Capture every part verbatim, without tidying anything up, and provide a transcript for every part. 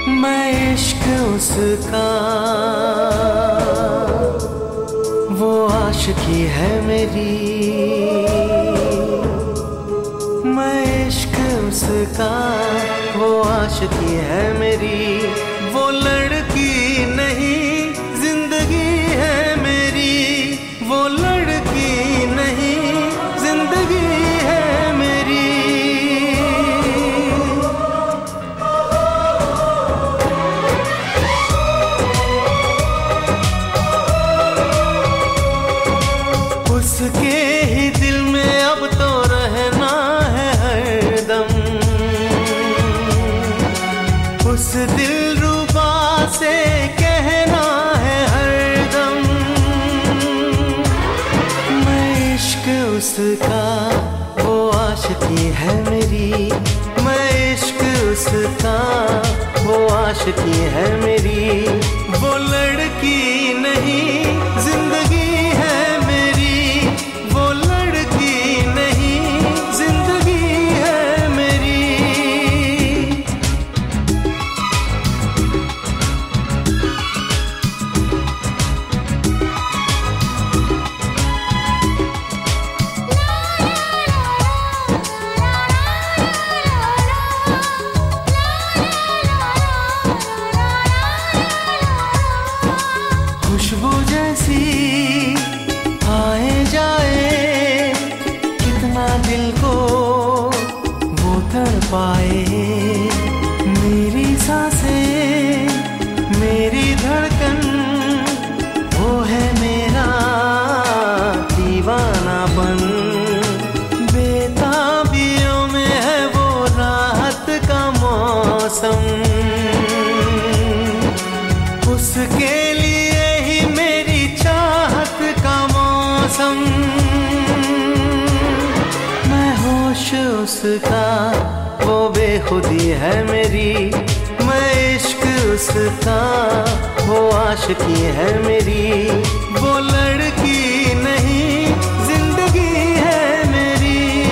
मैं इश्क उसका, वो आशिकी है मेरी। मैं इश्क उसका, वो आशिकी है मेरी। वो लड़की नहीं जिंदगी है मेरी। वो लड़की नहीं जिंदगी है मेरी। उसके ही दिल में अब तो रहना है हरदम। उस दिलरुबा से कहना है हरदम। मैं इश्क उसका, वो आशिकी है मेरी। मैं इश्क उसका, वो आशिकी है मेरी। वो लड़की नहीं जिंदगी है मेरी। वो लड़की नहीं जिंदगी है मेरी। खुशबू जैसी आए जाए, कितना दिल को वो तड़पाए। मेरी सांसें, मेरी धड़कन, वो है मेरा दीवानापन। बेताबियों में है वो राहत का मौसम। उसके लिए ही मेरी चाहत का मौसम। मैं होश उसका, वो बेखुदी है मेरी। मैं इश्क उसका, वो आशिकी है मेरी। वो लड़की नहीं जिंदगी है मेरी।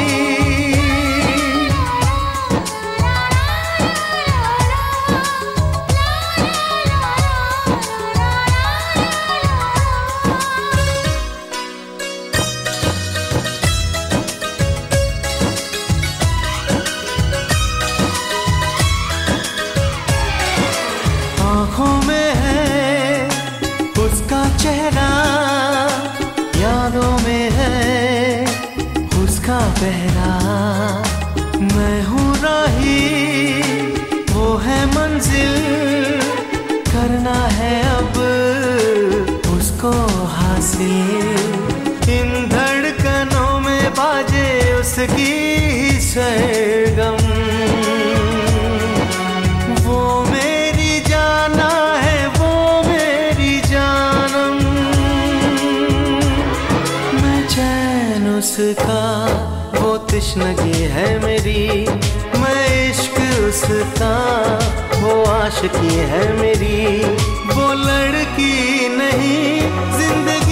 आँखों में है उसका चेहरा, यादों में है उसका पहरा। मैं हूँ राही, वो है मंजिल। करना है अब उसको हासिल। इन धड़कनों में बाजे उसकी ही सरगम। वो मेरी जाना है, वो मेरी जानम। मैं चैन उसका, वो तश्नगी है मेरी। मैं इश्क उसका, वो आशिकी है मेरी। वो लड़की नहीं जिंदगी